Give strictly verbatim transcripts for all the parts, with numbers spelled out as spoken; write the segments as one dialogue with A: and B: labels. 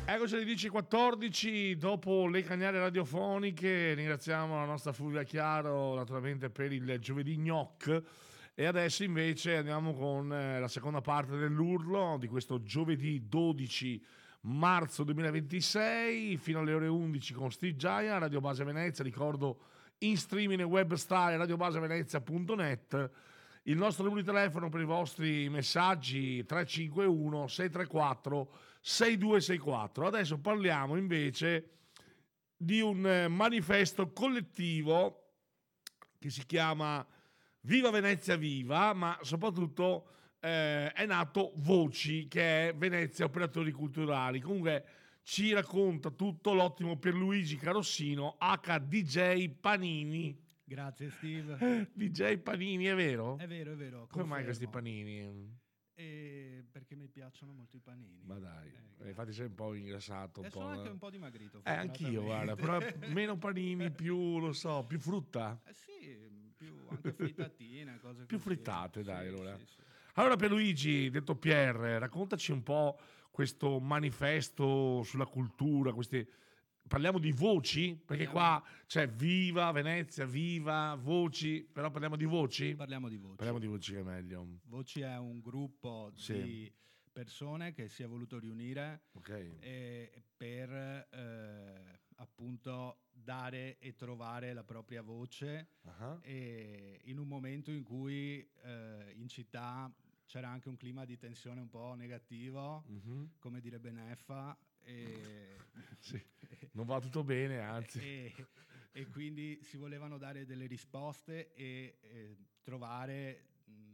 A: Eccoci alle dieci e quattordici, dopo le cagnare radiofoniche, ringraziamo la nostra Fulvia Chiaro naturalmente per il giovedì gnoc e adesso invece andiamo con eh, la seconda parte dell'urlo di questo giovedì dodici marzo duemilaventisei fino alle ore undici con Steve Giant, Radio Base Venezia, ricordo in streaming e web style radiobasevenezia punto net. Il nostro numero di telefono per i vostri messaggi tre cinque uno sei tre quattro sei due sei quattro. Adesso parliamo invece di un eh, manifesto collettivo che si chiama Viva Venezia Viva, ma soprattutto eh, è nato Voci, che è Venezia Operatori Culturali. Comunque ci racconta tutto l'ottimo Pierluigi Carossino, H D J Panini.
B: Grazie Steve.
A: D J Panini, è vero?
B: È vero, è vero.
A: Come mai
B: confermo.
A: questi panini?
B: E perché mi piacciono molto i panini.
A: Ma dai,
B: Eh,
A: infatti sei un po' ingrassato. Un
B: e
A: po',
B: sono anche
A: eh.
B: un po' dimagrito.
A: Eh, anch'io, guarda, però meno panini, più, lo so, più frutta.
B: Eh sì, più anche frittatine, cose
A: Più
B: così.
A: frittate, dai,
B: Sì,
A: allora.
B: sì, sì.
A: Allora, Pierluigi, detto Pierre, raccontaci un po' questo manifesto sulla cultura, queste... Parliamo di voci? Perché
B: Parliamo-
A: qua c'è Viva, Venezia, Viva, Voci, però parliamo di voci?
B: Parliamo di Voci.
A: Parliamo di voci che è meglio.
B: Voci è un gruppo
A: Sì.
B: di persone che si è voluto riunire
A: Ok.
B: eh, per eh, appunto dare e trovare la propria voce
A: Ah.
B: e in un momento in cui eh, in città c'era anche un clima di tensione un po' negativo,
A: Mhm.
B: come direbbe Neffa, e,
A: Sì. Non va tutto bene, anzi.
B: e, e quindi si volevano dare delle risposte e, e trovare mh,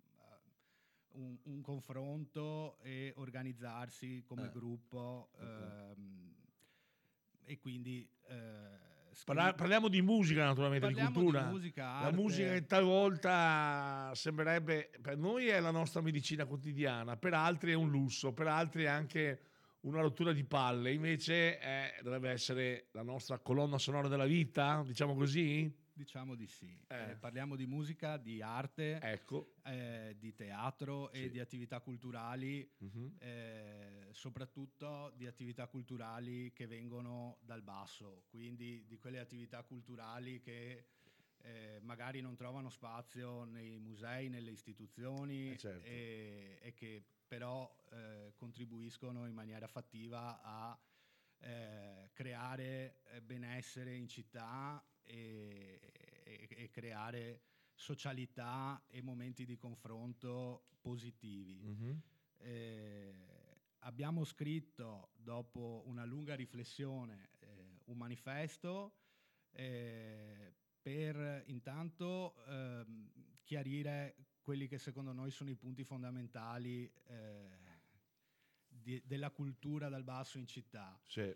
B: un, un confronto e organizzarsi come
A: Eh.
B: gruppo.
A: Ok.
B: ehm, e quindi eh,
A: Parla-
B: scri-
A: parliamo di musica, naturalmente, di
B: Parliamo
A: cultura.
B: di musica,
A: La
B: arte.
A: musica che talvolta sembrerebbe, per noi è la nostra medicina quotidiana, per altri è un lusso, per altri è anche una rottura di palle, invece è- dovrebbe essere la nostra colonna sonora della vita, diciamo così?
B: Diciamo di sì.
A: Eh.
B: Eh, parliamo di musica, di arte,
A: Ecco.
B: eh, di teatro
A: Sì.
B: e di attività culturali,
A: Mhm.
B: eh, soprattutto di attività culturali che vengono dal basso, quindi di quelle attività culturali che eh, magari non trovano spazio nei musei, nelle istituzioni
A: Eh, certo.
B: e, e che però eh, contribuiscono in maniera fattiva a eh, creare eh, benessere in città e, e- e creare socialità e momenti di confronto positivi.
A: Mhm.
B: Eh, abbiamo scritto, dopo una lunga riflessione, eh, un manifesto eh, per intanto ehm, chiarire quelli che secondo noi sono i punti fondamentali eh, di- della cultura dal basso in città.
A: Sì.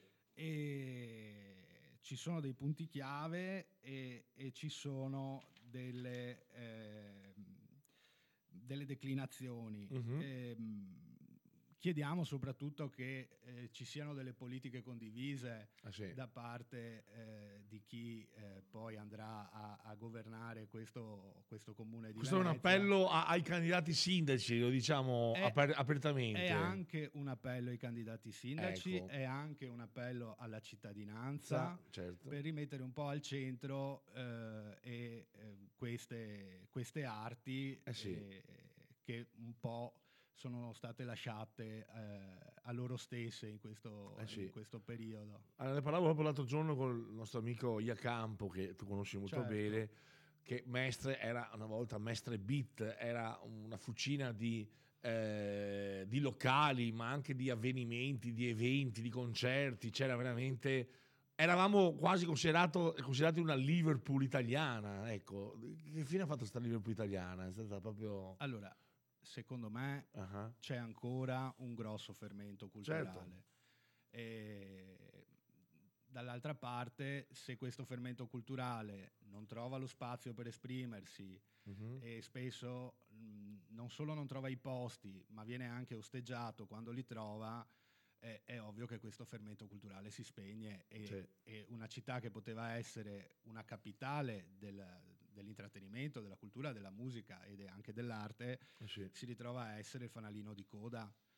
B: E ci sono dei punti chiave e, e ci sono delle, ehm, delle declinazioni.
A: Mhm.
B: Ehm, chiediamo soprattutto che eh, ci siano delle politiche condivise
A: Ah, sì.
B: da parte eh, di chi eh, poi andrà a, a governare questo, questo comune di
A: Questo è un
B: Venezia.
A: appello a- ai candidati sindaci, lo diciamo
B: È-
A: aper- apertamente.
B: È anche un appello ai candidati sindaci,
A: Ecco.
B: è anche un appello alla cittadinanza
A: Sa- certo.
B: per rimettere un po' al centro eh, e, eh, queste, queste arti
A: Eh sì.
B: eh, che un po' sono state lasciate eh, a loro stesse in questo,
A: Eh sì.
B: in questo periodo.
A: Allora, ne parlavo proprio l'altro giorno con il nostro amico Iacampo, che tu conosci molto
B: Certo.
A: bene, che Mestre era una volta Mestre Beat, era una fucina di, eh, di locali, ma anche di avvenimenti, di eventi, di concerti. C'era veramente. Eravamo quasi considerato, considerati una Liverpool italiana. Ecco, che fine ha fatto sta Liverpool italiana? È stata proprio.
B: Allora, secondo me
A: Ah,
B: c'è ancora un grosso fermento
A: certo.
B: culturale. E dall'altra parte, se questo fermento culturale non trova lo spazio per esprimersi
A: Mhm.
B: e spesso mh, non solo non trova i posti, ma viene anche osteggiato quando li trova, eh, è ovvio che questo fermento culturale si spegne e,
A: Sì.
B: e una città che poteva essere una capitale del- dell'intrattenimento, della cultura, della musica ed anche dell'arte
A: Eh sì.
B: si ritrova a essere il fanalino di coda.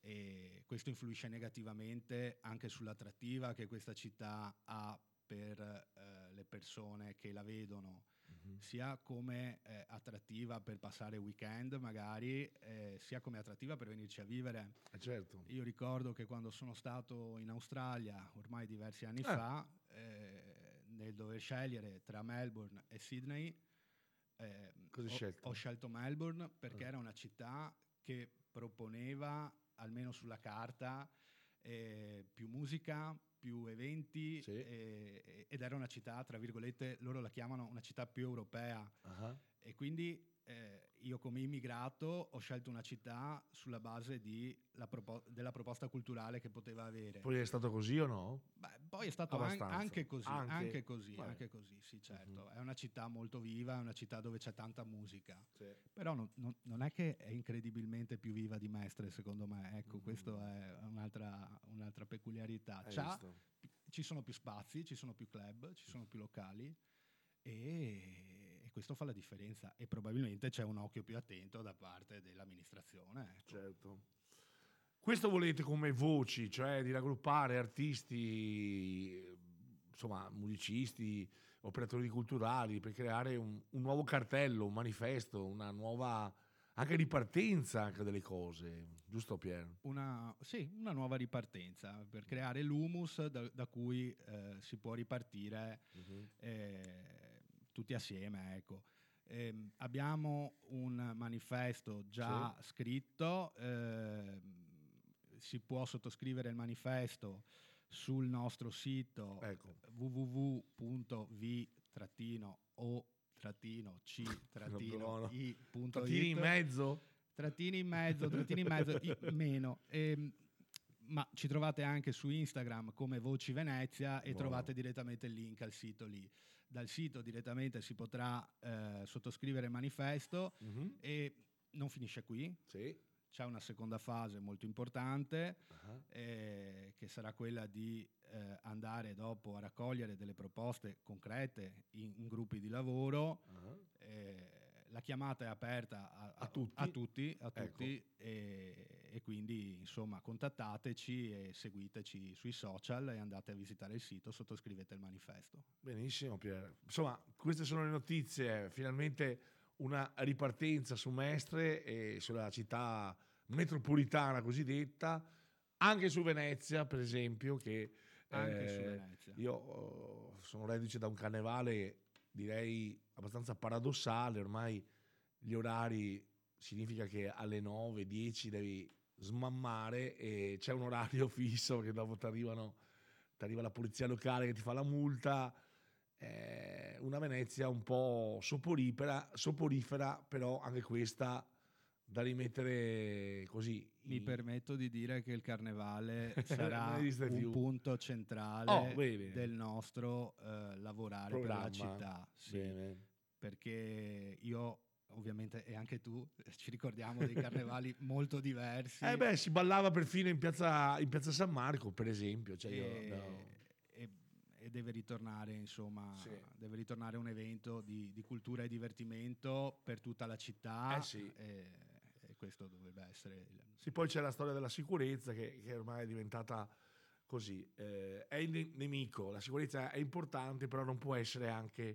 B: e questo influisce negativamente anche sull'attrattiva che questa città ha per eh, le persone che la vedono,
A: Mhm.
B: sia come eh, attrattiva per passare weekend magari, eh, sia come attrattiva per venirci a vivere.
A: Eh, certo.
B: Io ricordo che quando sono stato in Australia, ormai diversi anni
A: Eh.
B: fa, eh, nel dover scegliere tra Melbourne e Sydney, eh,
A: Cosa hai
B: ho,
A: scelto?
B: ho scelto Melbourne perché
A: Ah.
B: era una città che proponeva, almeno sulla carta, eh, più musica, più eventi,
A: Sì.
B: eh, ed era una città, tra virgolette, loro la chiamano una città più europea.
A: Ah.
B: E quindi eh, io come immigrato ho scelto una città sulla base di la propo- della proposta culturale che poteva avere.
A: Poi è stato così o no?
B: Beh, poi è stato an-
A: Abbastanza.
B: anche così,
A: Anche?
B: anche così,
A: Vabbè.
B: anche così, sì, certo.
A: Mhm.
B: È una città molto viva, è una città dove c'è tanta musica.
A: Sì.
B: Però non, non- non è che è incredibilmente più viva di Mestre, secondo me. Ecco,
A: Mhm.
B: questa è un'altra, un'altra peculiarità.
A: Hai
B: C'ha-
A: visto?
B: ci sono più spazi, ci sono più club, ci sono più locali e, e questo fa la differenza. E probabilmente c'è un occhio più attento da parte dell'amministrazione. Ecco.
A: Certo. Questo volete come voci, cioè di raggruppare artisti, insomma, musicisti, operatori culturali per creare un, un nuovo cartello, un manifesto, una nuova anche ripartenza anche delle cose, giusto Pier?
B: Una, sì, una nuova ripartenza per creare l'humus da, da cui eh, si può ripartire
A: Mhm.
B: eh, tutti assieme. Ecco. Ehm, abbiamo un manifesto già scritto, ehm, si può sottoscrivere il manifesto sul nostro sito
A: Ecco.
B: w w w punto v o
A: No, no.
B: i punto
A: Trattini in
B: it.
A: mezzo?
B: Trattini in mezzo, trattini in mezzo, i- meno. Ehm, ma ci trovate anche su Instagram come Voci Venezia e
A: Buono.
B: trovate direttamente il link al sito lì. Dal sito direttamente si potrà eh, sottoscrivere il manifesto
A: Mhm.
B: e non finisce qui.
A: Sì.
B: C'è una seconda fase molto importante
A: Ah.
B: eh, che sarà quella di eh, andare dopo a raccogliere delle proposte concrete in, in gruppi di lavoro.
A: Ah.
B: Eh, la chiamata è aperta a,
A: A tutti?
B: a tutti, a
A: Ecco.
B: tutti e, e quindi insomma contattateci e seguiteci sui social e andate a visitare il sito, sottoscrivete il manifesto.
A: Benissimo Pier. Insomma, queste sono le notizie, finalmente una ripartenza su Mestre e sulla città metropolitana cosiddetta, anche su Venezia per esempio, che
B: Anche su
A: eh,
B: Venezia.
A: io oh, sono reduce da un carnevale direi abbastanza paradossale, ormai gli orari significa che alle nove dieci devi smammare e c'è un orario fisso che dopo ti arrivano ti arriva la polizia locale che ti fa la multa. Eh, una Venezia un po' soporifera, soporifera, però anche questa da rimettere così.
B: Mi
A: in-
B: permetto di dire che il carnevale
A: Non
B: sarà
A: esiste
B: un
A: più.
B: punto centrale
A: Oh, bene.
B: del nostro eh, lavorare per la
A: Programma.
B: città. Sì,
A: Bene.
B: perché io ovviamente e anche tu ci ricordiamo dei carnevali molto diversi.
A: Eh beh, si ballava perfino in piazza, in piazza San Marco, per esempio. Cioè io,
B: e,
A: no.
B: e- e deve ritornare, insomma,
A: Sì.
B: deve ritornare un evento di, di cultura e divertimento per tutta la città.
A: Eh sì.
B: E, e questo dovrebbe essere il,
A: Sì, poi c'è la storia della sicurezza che, che ormai è diventata così. Eh, è il ne- nemico, la sicurezza è importante, però non può essere anche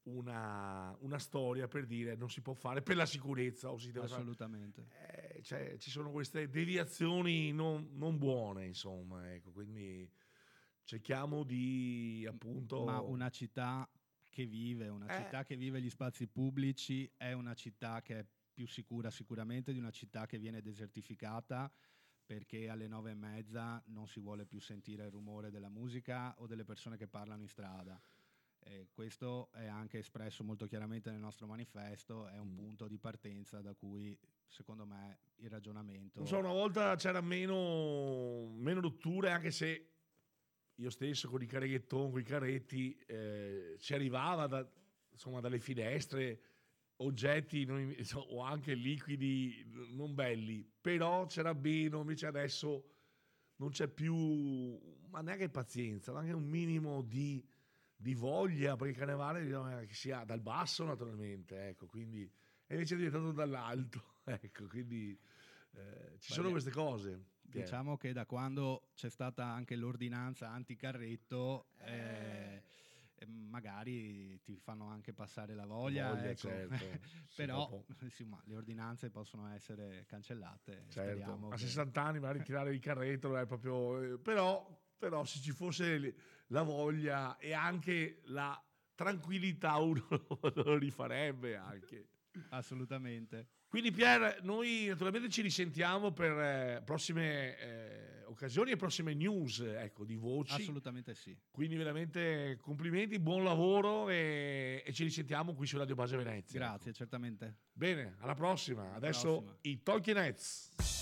A: una, una storia per dire non si può fare per la sicurezza o si deve fare.
B: assolutamente.
A: Eh, cioè, ci sono queste deviazioni non, non buone, insomma, ecco, quindi cerchiamo di appunto.
B: Ma una città che vive, una
A: Eh.
B: città che vive gli spazi pubblici è una città che è più sicura sicuramente di una città che viene desertificata perché alle nove e mezza non si vuole più sentire il rumore della musica o delle persone che parlano in strada. E questo è anche espresso molto chiaramente nel nostro manifesto, è un
A: Mm.
B: punto di partenza da cui secondo me il ragionamento...
A: Non so, una volta c'era meno, meno rotture, anche se io stesso con i carreghetton, con i carretti, eh, ci arrivava da- insomma, dalle finestre oggetti non- insomma, o anche liquidi non belli, però c'era meno, invece adesso non c'è più, ma neanche pazienza, ma anche un minimo di, di voglia, perché il carnevale bisogna che sia dal basso naturalmente, ecco, quindi, e invece è diventato dall'alto, ecco, quindi eh, ci sono
B: Beh,
A: queste cose.
B: diciamo che da quando c'è stata anche l'ordinanza anticarretto, eh, magari ti fanno anche passare la voglia,
A: Voglia,
B: ecco.
A: certo. Sì,
B: Però
A: dopo-
B: insomma, le ordinanze possono essere cancellate.
A: certo.
B: Speriamo
A: A
B: che-
A: sessanta anni magari tirare il carretto è proprio... eh, però, però se ci fosse l- la voglia e anche la tranquillità uno lo rifarebbe anche.
B: Assolutamente.
A: Quindi Pier, noi naturalmente ci risentiamo per eh, prossime eh, occasioni e prossime news, ecco, di voci.
B: Assolutamente sì.
A: Quindi veramente complimenti, buon lavoro e, e ci risentiamo qui su Radio Base Venezia.
B: Grazie,
A: ecco.
B: certamente.
A: Bene, alla prossima. Adesso
B: prossima.
A: i Talking Heads.